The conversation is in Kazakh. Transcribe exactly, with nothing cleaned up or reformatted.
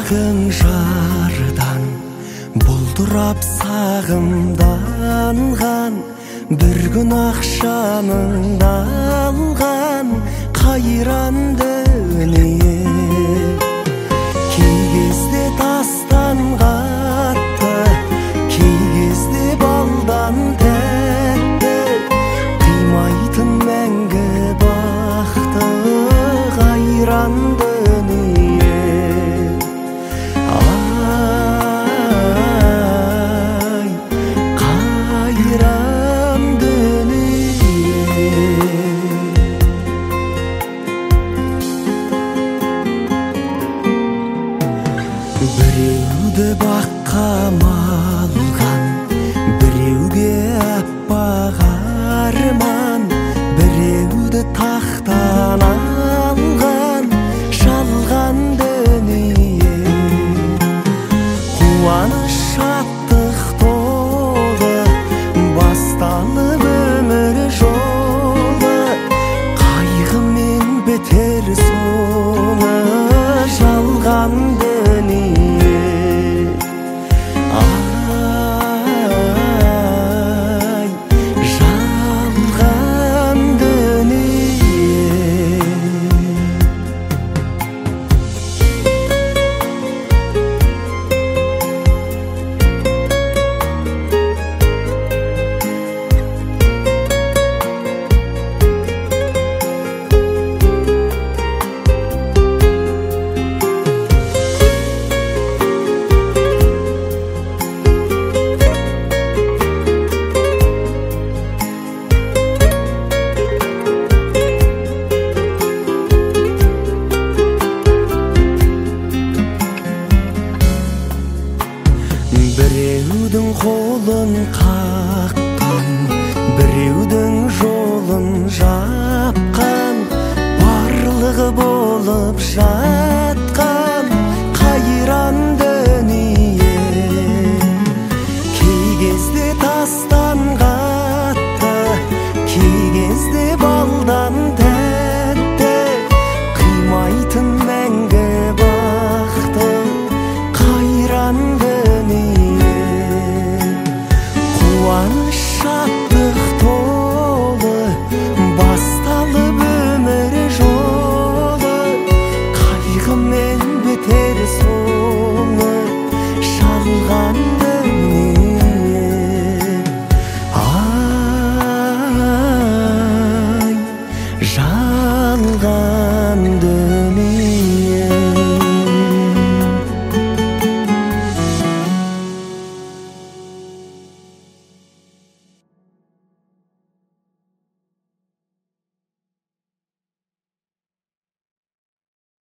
Жарқын жардан бұлдырап сағымданған, бір күн ақшаның алған қайран дүние. Кей кезде тастан қатты, кей кезде балдан тәтті, қимайтын мәңгі бақты қайран дүние. Ай, қайран дүние. Біреуді баққа малған, біреуге аппақ арман, біреуді тақтан алған жалған дүние. Қуаныш шаттық толы басталып өмір жолы, қайғымен бітер соңы жалған дүние. Ай, жалған дүние. Біреудің қолын қаққан, біреудің жолын жапқан, барлығы болып жан